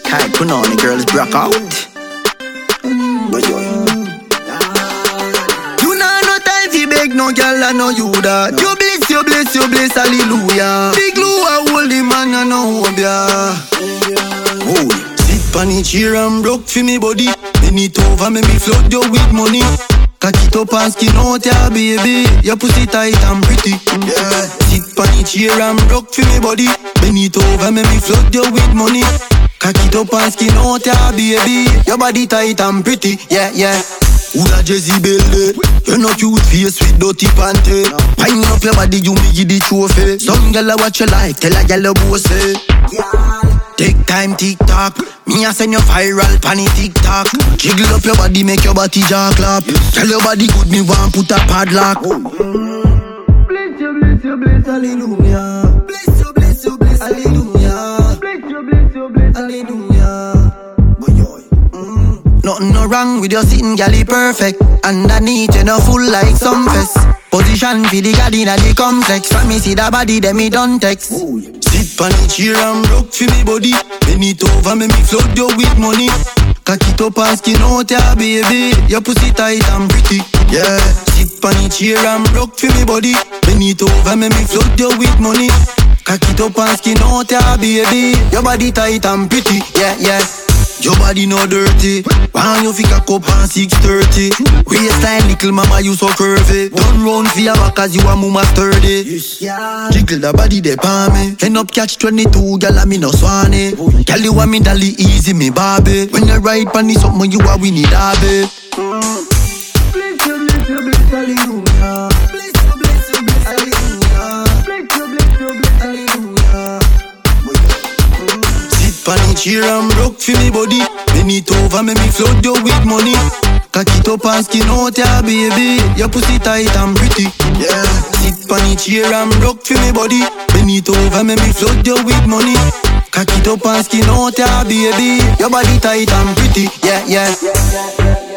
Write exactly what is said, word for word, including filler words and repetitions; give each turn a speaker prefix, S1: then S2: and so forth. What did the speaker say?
S1: Tight put on the girls broke out. But yo, you know no time fi beg no girl, I know you that. You bless, you bless, you bless, hallelujah. Big Lou a hold the man, I know him, yeah. Oh, sit on the chair and broke for me body. Bend it over, make me flood you with money. Cock it up and skin out, yeah, baby. Your pussy tight and pretty, yeah. Sit on the chair and broke for me body. Bend it over, make me flood you with money. Cock it up and skin out, yeah, baby. Your body tight and pretty, yeah, yeah. Who la Jezebel dead? You no cute face with dirty panty. Pine up your body, you me give the trophy. Some gyal a watch you like, tell a gyal a boss say. Take time, tick-tock. Me a send you viral, pan it tick-tock. Jiggle up your body, make your body jaw clap. Tell your body good, me want put a padlock. Bless you, bless you, bless, hallelujah. Bless you, bless you, bless, hallelujah. Bless you, bless you, bless, hallelujah. Nothing no wrong with your sitting, galley perfect. Underneath you no full like some fest. Position for the garden at the complex. From me see the body, then me done text. Sit on the chair and broke for me body. Bend it over, make me flood you with money. Cock it up and skin out, yeah, baby. Your pussy tight and pretty, yeah. Sit on the chair and broke for me body. Bend it over, make me flood you with money. Cock it up and skin out, yeah, baby. Your body tight and pretty, yeah, yeah. Your body no dirty. When you pick a cup on six thirty. Waistline little mama you so curvy. Don't run for your back cause you a mama sturdy. Jiggle the body they palm me. End up catch twenty-two, girl me no swanny. Girl you want me dolly easy me Barbie. When you ride pan this something you a Winnie Darby. Bless you, bless you, bless, hallelujah. Bless you, bless you, bless, hallelujah. Bless you, bless you, bless, hallelujah. On the chair and broke for me body. Bend it over, make me flood you with money. Cock it up and skin out, yeah, baby. Your pussy tight and pretty, yeah. Sit on the chair and broke for me body. Bend it over, make me flood you with money. Cock it up and skin out, yeah, baby. Your body tight and pretty, yeah, yeah.